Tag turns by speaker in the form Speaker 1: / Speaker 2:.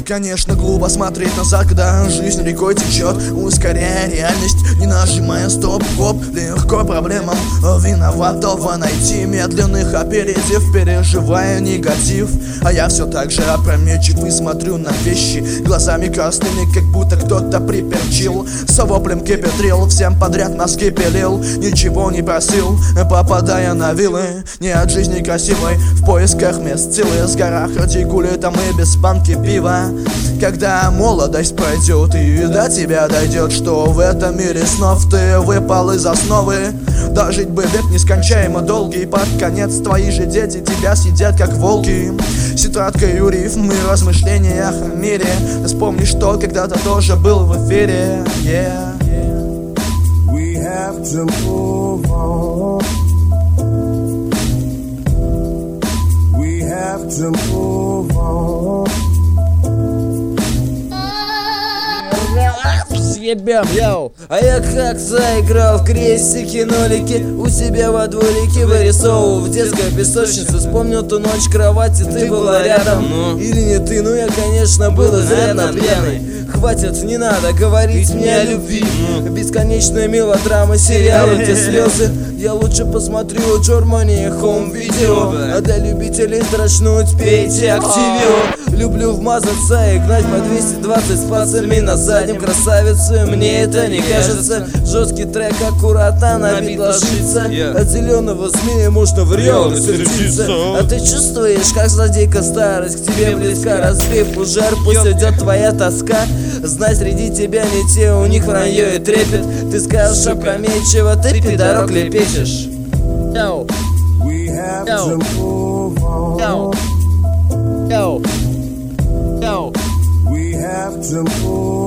Speaker 1: Конечно, глупо смотреть назад, когда жизнь рекой течет, ускоряя реальность, не нажимая стоп-гоп. Легко проблемам виноватого найти, медленных опередив, переживая негатив. А я все так же опрометчив и смотрю на вещи глазами красными, как будто кто-то приперчил. Со воплем кипятрил, всем подряд мозги пилил, ничего не просил, попадая на вилы. Не от жизни красивой, в поисках мест силы, с горах артикулитом и без банки пива. Когда молодость пройдет и до тебя дойдет, что в этом мире снов ты выпал из основы. Дожить бы век нескончаемо долгий, под конец твои же дети тебя съедят как волки. С тетрадкой рифм и размышлениях о мире, вспомни, что когда-то тоже был в эфире.
Speaker 2: We have to move on. We have to move on.
Speaker 3: Съебем, йоу. А я как заиграл в крестики-нолики у себя во дворике, вырисовывал в детской песочнице. Вспомнил ту ночь, кровати, ты была рядом. Или не ты, ну я, конечно, был изрядно пьяный. Хватит, не надо говорить мне о любви. Бесконечная мелодрама, сериалы, где слезы. Я лучше посмотрю Germany Home Video. А для любителей дрочнуть пейте активио. Люблю вмазаться и гнать по 220 с пацами на заднем, красавицы, мне это не кажется. Жесткий трек, аккуратно на бит ложится. От зеленого змея можно в реал сердиться. А ты чувствуешь, как злодейка старость к тебе близка? Разбив пожар, пусть идет твоя тоска. Знай, среди тебя не те, у них вранье и трепет. Ты скажешь опрометчиво, ты пидорок лепечешь. Йоу.
Speaker 2: We have to move on.
Speaker 3: Йоу. Йоу. Йоу.
Speaker 2: We have to move